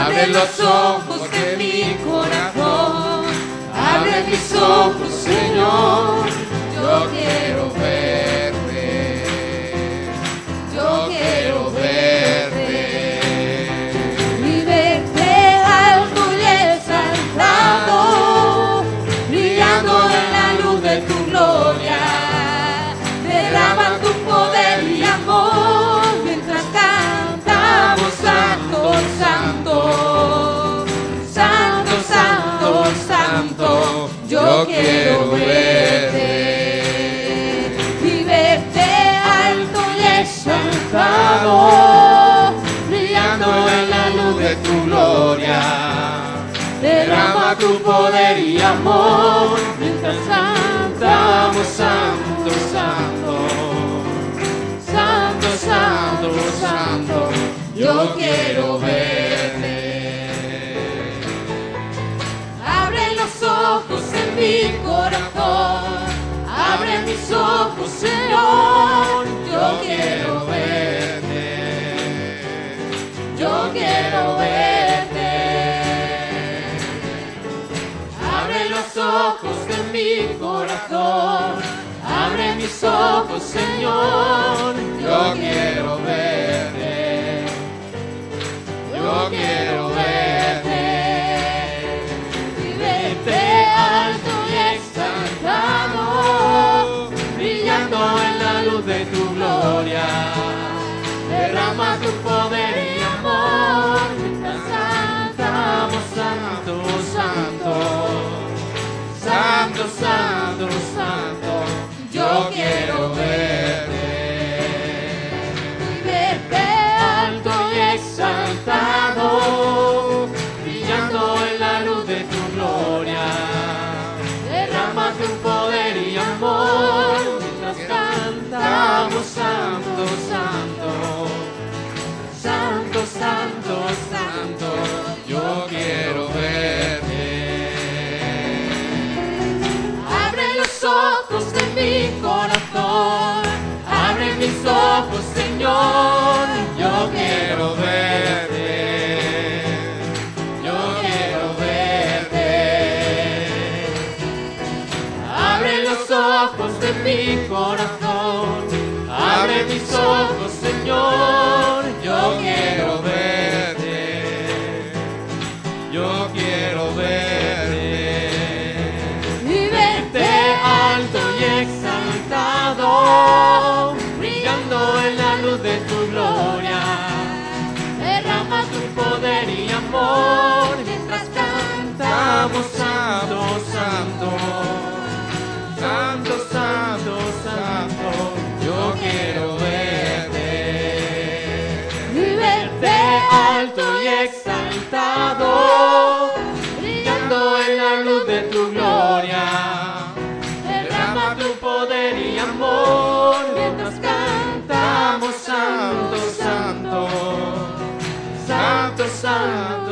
Abre los ojos de mi corazón, abre mis ojos, Señor. Yo quiero verte, yo quiero verte. Y verte alto y exaltado, brillando en la luz de tu gloria. Derrama tu poder y amor mientras cantamos santo, santo, santo, santo, santo. Yo quiero verte y verte alto y exaltado, brillando en la luz de tu gloria. Derrama tu poder y amor mientras cantamos santo, santo, santo, santo, santo. Yo quiero verte. Abre los ojos en mi corazón, abre mis ojos, Señor. Yo quiero verte, yo quiero verte. Abre los ojos de mi corazón, abre mis ojos, Señor. Yo quiero verte, yo quiero verte. Y verte alto y exaltado, brillando en la luz de tu gloria. Derrama tu poder y amor mientras cantamos santo, santo, santo, santo, santo. Yo quiero verte y verte alto y exaltado, brillando en la luz de tu gloria. Derrama tu poder y amor mientras cantamos santo, santo, santo, santo, santo. Yo quiero verte. Abre los ojos de mi corazón, abre mis ojos, Señor. Yo quiero verte, yo quiero verte. Abre los ojos de mi corazón, abre mis ojos, Señor. Yo quiero verte, yo quiero verte. Y verte alto y exaltado, brillando en la luz de tu gloria. Derrama tu poder y amor mientras cantamos santo, santo, santo, santo, santo. Yo quiero verte y verte alto y exaltado, brillando en la luz de tu gloria. Derrama tu poder y amor mientras cantamos santo, santo, santo, santo.